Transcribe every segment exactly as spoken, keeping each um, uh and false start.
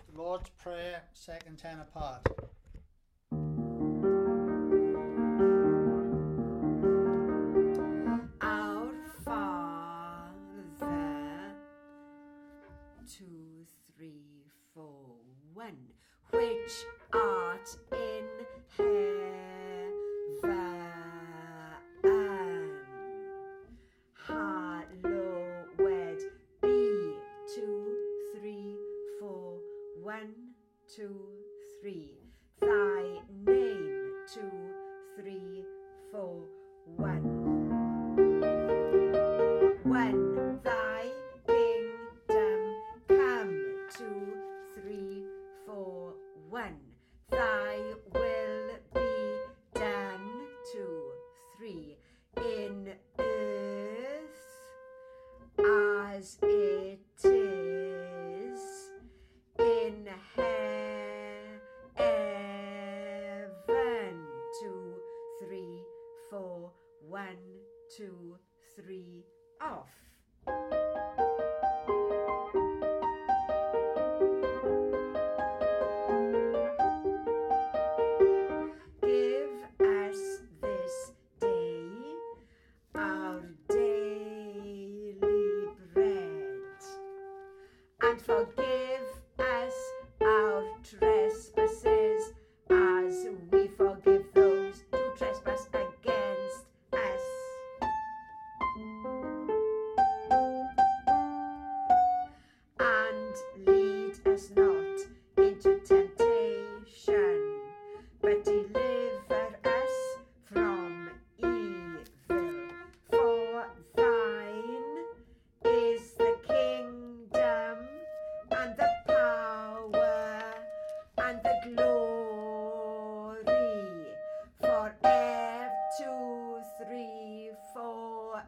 The Lord's Prayer, second tenor part. Our Father, two, three, four, one, which art in heaven, hallowed be, two, three, four, one, two, three, thy name, two, three, four, one. When thy kingdom come, two, three, four, one. Thy will be done, two, three, in earth as it is in heaven, two, three, four, one, two, three, off. Give us this day our daily bread, and forgive us our trespasses as we forgive those who trespass against us. And lead us not into temptation, but deliver us from evil. For thine is the kingdom and the power and the glory forever, two, three, four,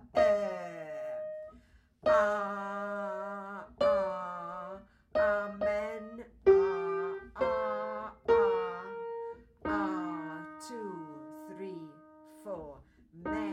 ah, ah, amen, ah, ah, ah, ah, two, three, four, men.